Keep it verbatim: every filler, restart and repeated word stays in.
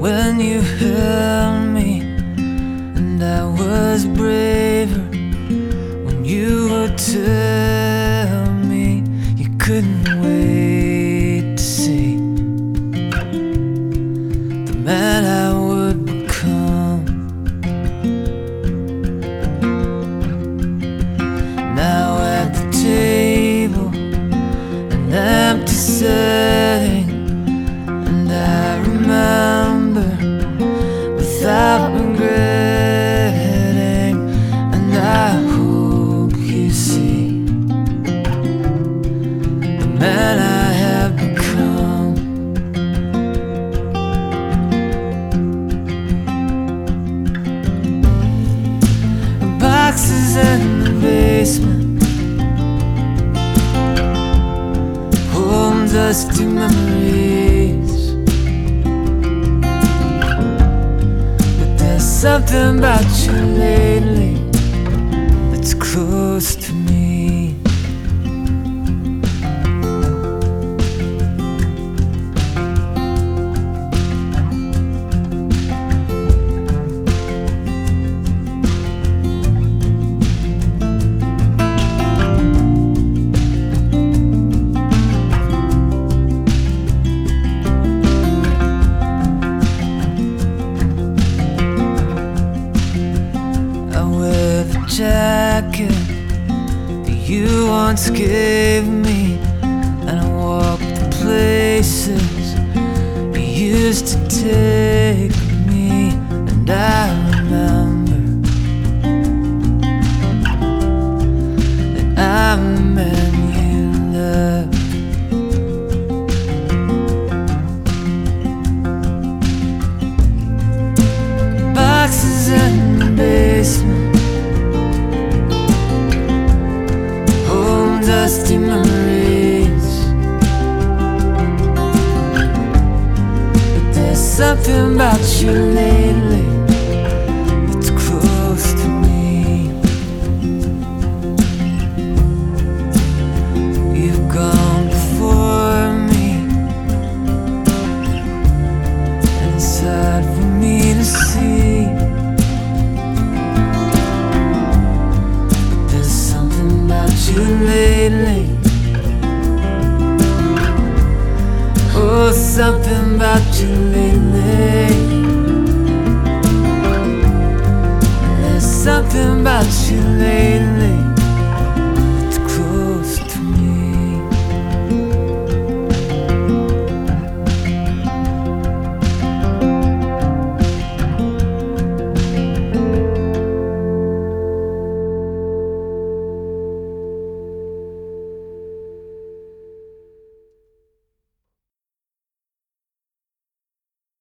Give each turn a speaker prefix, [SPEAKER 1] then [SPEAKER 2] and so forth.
[SPEAKER 1] when you held me, and I was braver when you would tell me you couldn't wait to see the man I would become. Now at the table, an empty setting, and I remember without regretting, and I hope you see the man I have become. Boxes in the basement, home dusty memories, but there's something about you lately that's close to me. Jacket that you once gave me, and I walked the places you used to take me, and I remember that I'm the man you loved. Boxes in the basement, dusty memories, but there's something about you lately